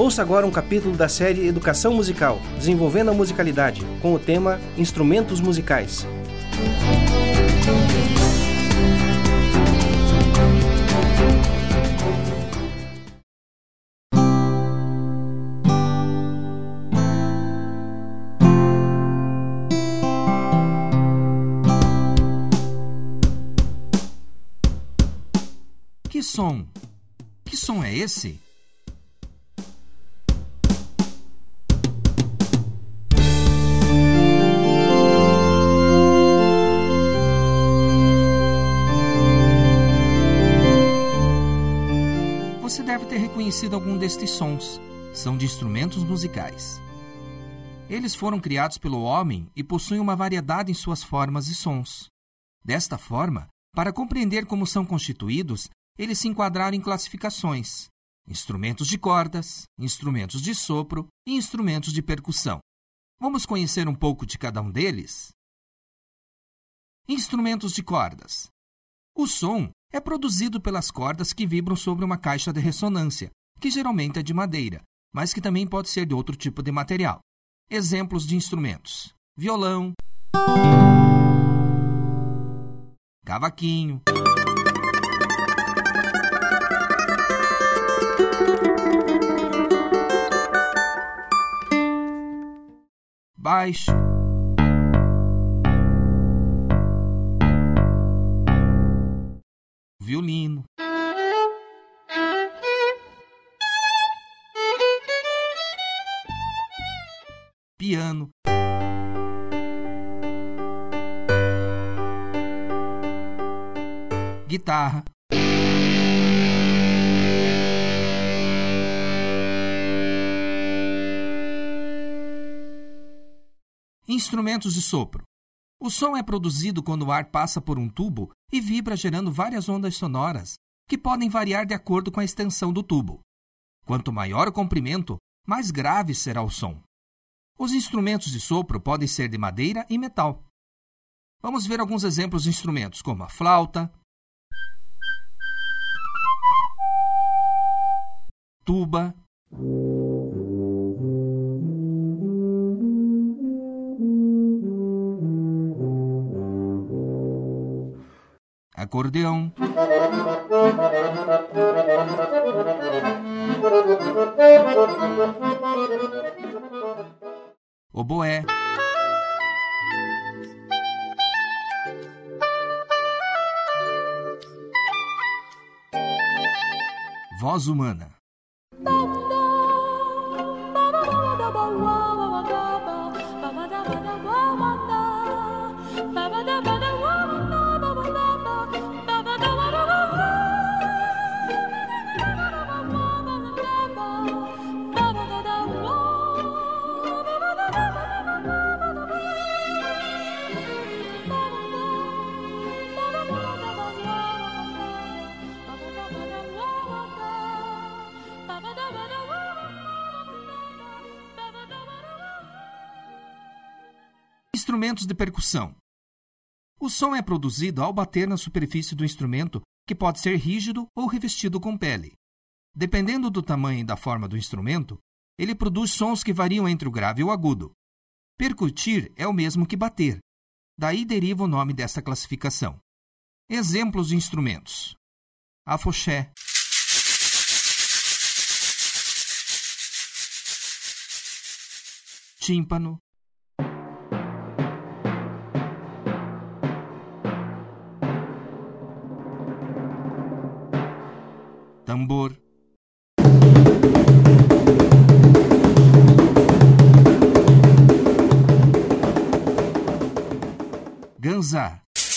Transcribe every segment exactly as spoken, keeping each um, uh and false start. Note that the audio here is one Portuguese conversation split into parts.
Ouça agora um capítulo da série Educação Musical, desenvolvendo a musicalidade, com o tema Instrumentos Musicais. Que som? Que som é esse? Você deve ter reconhecido algum destes sons. São de instrumentos musicais. Eles foram criados pelo homem e possuem uma variedade em suas formas e sons. Desta forma, para compreender como são constituídos, eles se enquadraram em classificações: instrumentos de cordas, instrumentos de sopro e instrumentos de percussão. Vamos conhecer um pouco de cada um deles? Instrumentos de cordas. O som é produzido pelas cordas que vibram sobre uma caixa de ressonância, que geralmente é de madeira, mas que também pode ser de outro tipo de material. Exemplos de instrumentos: violão, cavaquinho, baixo, violino, piano, guitarra, instrumentos de sopro. O som é produzido quando o ar passa por um tubo e vibra, gerando várias ondas sonoras, que podem variar de acordo com a extensão do tubo. Quanto maior o comprimento, mais grave será o som. Os instrumentos de sopro podem ser de madeira e metal. Vamos ver alguns exemplos de instrumentos, como a flauta, tuba, acordeão, oboé, voz humana. Instrumentos de percussão. O som é produzido ao bater na superfície do instrumento, que pode ser rígido ou revestido com pele. Dependendo do tamanho e da forma do instrumento, ele produz sons que variam entre o grave e o agudo. Percutir é o mesmo que bater. Daí deriva o nome dessa classificação. Exemplos de instrumentos: afoxé, tímpano, tambor, ganzá,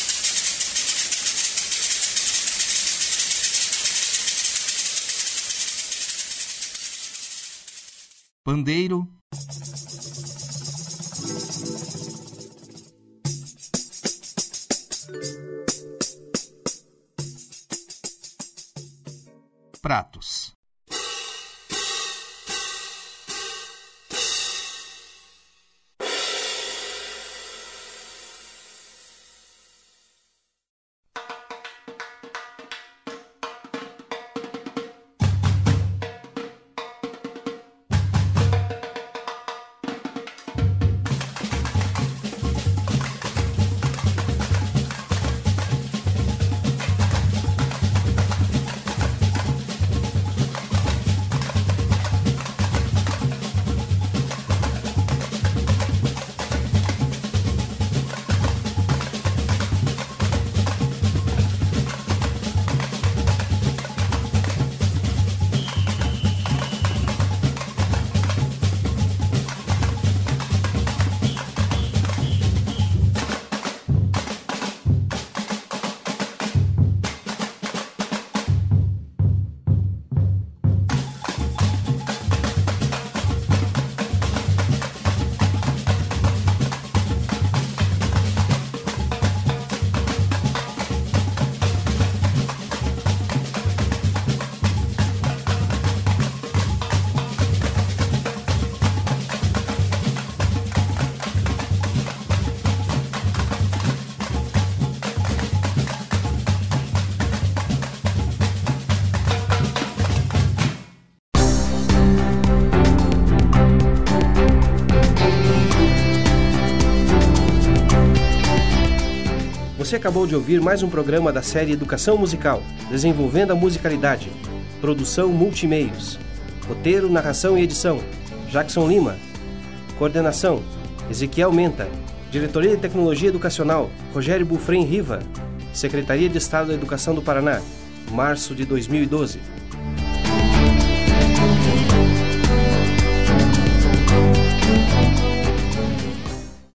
pandeiro, pratos. Você acabou de ouvir mais um programa da série Educação Musical, Desenvolvendo a Musicalidade. Produção Multimeios. Roteiro, narração e edição, Jackson Lima. Coordenação, Ezequiel Menta. Diretoria de Tecnologia Educacional, Rogério Bufrem Riva. Secretaria de Estado da Educação do Paraná, março de dois mil e doze.